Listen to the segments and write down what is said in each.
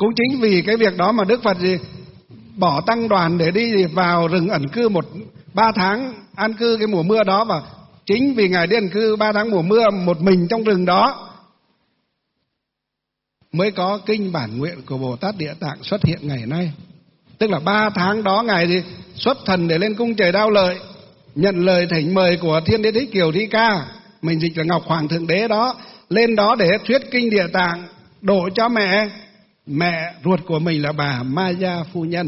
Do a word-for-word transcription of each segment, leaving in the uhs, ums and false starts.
Cũng chính vì cái việc đó mà Đức Phật gì bỏ tăng đoàn để đi vào rừng ẩn cư một ba tháng an cư cái mùa mưa đó. Và chính vì Ngài đi ẩn cư ba tháng mùa mưa một mình trong rừng đó mới có kinh bản nguyện của Bồ Tát Địa Tạng xuất hiện ngày nay. Tức là ba tháng đó Ngài thì xuất thần để lên cung trời Đao Lợi, nhận lời thỉnh mời của Thiên Đế Thích Kiều Thi Ca, mình dịch là Ngọc Hoàng Thượng Đế đó, lên đó để thuyết kinh Địa Tạng độ cho mẹ mẹ ruột của mình là bà Maya phu nhân.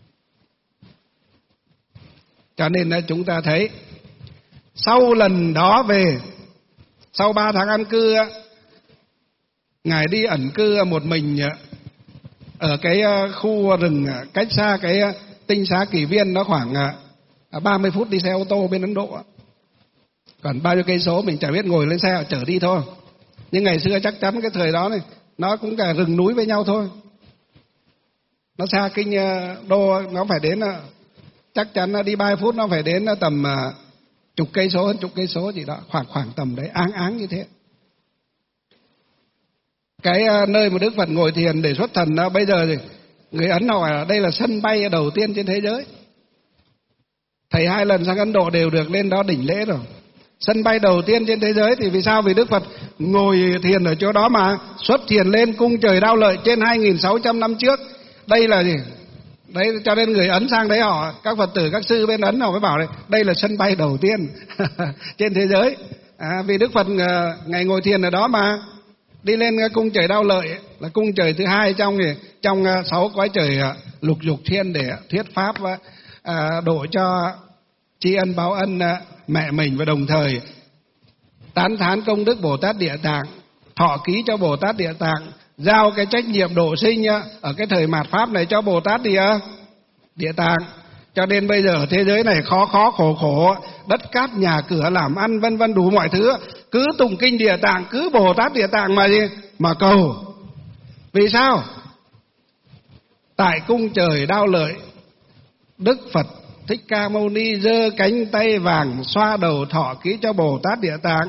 Cho nên là chúng ta thấy sau lần đó về, sau ba tháng an cư, Ngài đi ẩn cư một mình ở cái khu rừng cách xa cái tinh xá Kỳ Viên, nó khoảng ba mươi phút đi xe ô tô bên Ấn Độ. Còn bao nhiêu cây số mình chả biết, ngồi lên xe chở đi thôi. Nhưng ngày xưa chắc chắn cái thời đó này nó cũng cả rừng núi với nhau thôi. Nó xa kinh đô, nó phải đến, chắc chắn đi ba mươi phút nó phải đến tầm chục cây số, hơn chục cây số gì đó, khoảng khoảng tầm đấy, áng áng như thế. Cái nơi mà Đức Phật ngồi thiền để xuất thần đó, bây giờ thì người Ấn hỏi là đây là sân bay đầu tiên trên thế giới. Thầy hai lần sang Ấn Độ đều được lên đó đỉnh lễ rồi. Sân bay đầu tiên trên thế giới thì vì sao? Vì Đức Phật ngồi thiền ở chỗ đó mà xuất thiền lên cung trời Đao Lợi trên hai nghìn sáu trăm năm trước. Đây là gì? Đấy, cho nên người Ấn sang đấy họ, các Phật tử, các sư bên Ấn họ mới bảo đây, đây là sân bay đầu tiên trên thế giới. À, vì Đức Phật ngày ngồi thiền ở đó mà đi lên cung trời Đao Lợi là cung trời thứ hai trong trong sáu cõi trời lục dục thiên để thuyết pháp à, độ cho tri ân báo ân mẹ mình, và đồng thời tán thán công đức Bồ Tát Địa Tạng, thọ ký cho Bồ Tát Địa Tạng, giao cái trách nhiệm độ sinh ở cái thời mạt pháp này cho Bồ Tát Địa Địa Tạng. Cho nên bây giờ ở thế giới này khó khó khổ khổ, đất cát nhà cửa làm ăn vân vân đủ mọi thứ, cứ tụng kinh Địa Tạng, cứ Bồ Tát Địa Tạng mà gì mà cầu. Vì sao? Tại cung trời Đao Lợi, Đức Phật Thích Ca Mâu Ni giơ cánh tay vàng xoa đầu thọ ký cho Bồ Tát Địa Tạng,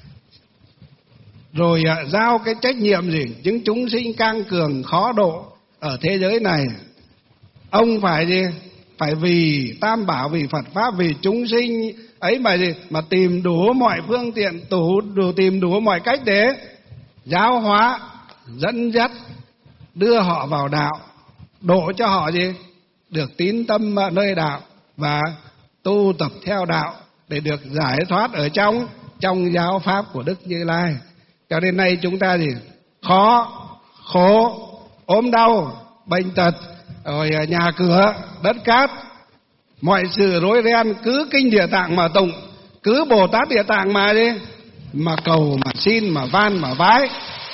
rồi à, giao cái trách nhiệm gì những chúng sinh cang cường khó độ ở thế giới này. Ông phải gì? Phải vì Tam Bảo, vì Phật Pháp, vì chúng sinh ấy mà gì? Mà tìm đủ mọi phương tiện, đủ, đủ tìm đủ mọi cách để giáo hóa, dẫn dắt, đưa họ vào đạo, độ cho họ gì? Được tín tâm nơi đạo và tu tập theo đạo để được giải thoát ở trong trong giáo pháp của Đức Như Lai. Cho đến nay chúng ta gì? Khó, khổ, ốm đau, bệnh tật, rồi nhà cửa, đất cát, mọi sự rối ren, cứ kinh Địa Tạng mà tụng, cứ Bồ Tát Địa Tạng mà đi, mà cầu, mà xin, mà van, mà vái.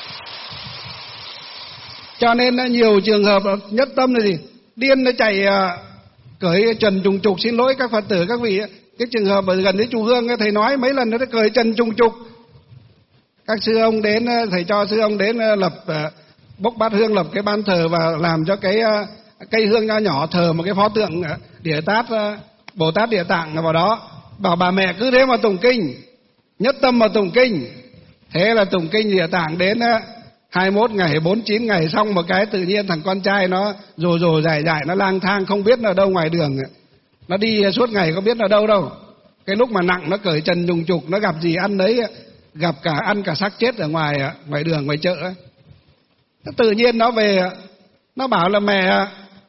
Cho nên nhiều trường hợp nhất tâm là gì? Điên nó chạy cởi trần trùng trục, xin lỗi các Phật tử các vị, cái trường hợp ở gần đến chùa Hương thầy nói mấy lần nó đã cởi trần trùng trục. Các sư ông đến, thầy cho sư ông đến lập bốc bát hương, lập cái ban thờ và làm cho cái cây hương nho nhỏ thờ một cái pho tượng Địa Tát, Bồ Tát Địa Tạng vào đó. Bảo bà mẹ cứ thế mà tụng kinh, nhất tâm mà tụng kinh. Thế là tụng kinh Địa Tạng đến hai mươi mốt ngày, bốn mươi chín ngày, xong một cái tự nhiên thằng con trai nó rồ rồ dài dài, nó lang thang không biết là đâu ngoài đường, nó đi suốt ngày không biết là đâu đâu. Cái lúc mà nặng nó cởi trần trùng trục, nó gặp gì ăn đấy, gặp cả ăn cả xác chết ở ngoài ngoài đường, ngoài chợ ấy. Tự nhiên nó về, nó bảo là mẹ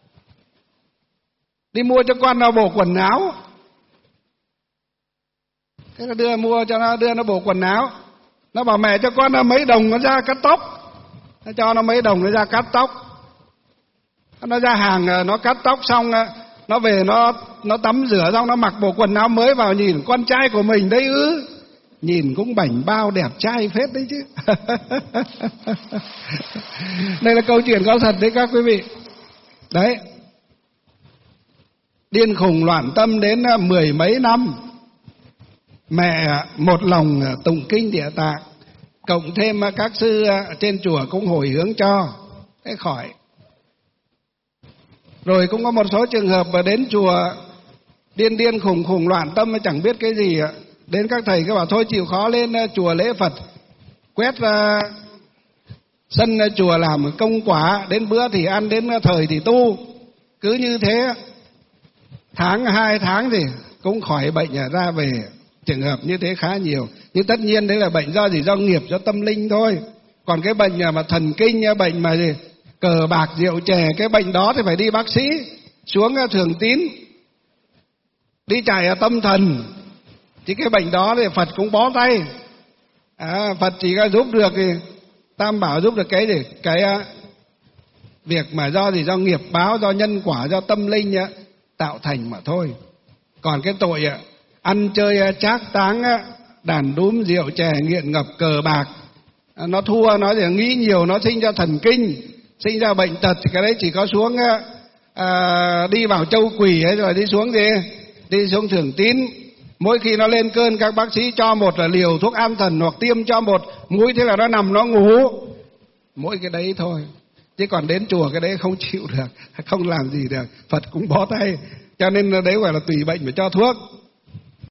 đi mua cho con nó bộ quần áo. Thế nó đưa mua cho nó, đưa nó bộ quần áo. Nó bảo mẹ cho con nó mấy đồng nó ra cắt tóc. Nó cho nó mấy đồng nó ra cắt tóc. Nó ra hàng nó cắt tóc xong, nó về nó nó tắm rửa xong, nó mặc bộ quần áo mới vào, nhìn con trai của mình đấy ư, nhìn cũng bảnh bao đẹp trai phết đấy chứ. Đây là câu chuyện có thật đấy các quý vị. Đấy, điên khùng loạn tâm đến mười mấy năm, mẹ một lòng tụng kinh Địa Tạng, cộng thêm các sư trên chùa cũng hồi hướng cho, thế khỏi. Rồi cũng có một số trường hợp mà đến chùa điên điên khùng khùng loạn tâm chẳng biết cái gì, đến các thầy cứ bảo thôi chịu khó lên chùa lễ Phật, quét Sân chùa làm công quả, đến bữa thì ăn, đến thời thì tu. Cứ như thế tháng hai tháng thì cũng khỏi bệnh ra về. Trường hợp như thế khá nhiều. Nhưng tất nhiên đấy là bệnh do gì? Do nghiệp, do tâm linh thôi. Còn cái bệnh mà thần kinh, bệnh mà gì? Cờ bạc rượu chè, cái bệnh đó thì phải đi bác sĩ, xuống Thường Tín, đi chạy tâm thần. Chứ cái bệnh đó thì Phật cũng bó tay. À, Phật chỉ có giúp được thì Tam Bảo giúp được cái gì? Cái uh, việc mà do gì? Do nghiệp báo, do nhân quả, do tâm linh uh, tạo thành mà thôi. Còn cái tội uh, ăn chơi uh, trác táng, uh, đàn đúm rượu chè, nghiện ngập cờ bạc, uh, nó thua, nó thì nghĩ nhiều, nó sinh ra thần kinh, sinh ra bệnh tật, thì cái đấy chỉ có xuống uh, uh, đi vào châu quỷ ấy, rồi đi xuống gì? Đi xuống Thường Tín. Mỗi khi nó lên cơn các bác sĩ cho một là liều thuốc an thần, hoặc tiêm cho một mũi, thế là nó nằm nó ngủ. Mỗi cái đấy thôi. Chứ còn đến chùa cái đấy không chịu được, không làm gì được. Phật cũng bó tay. Cho nên đấy gọi là tùy bệnh phải cho thuốc.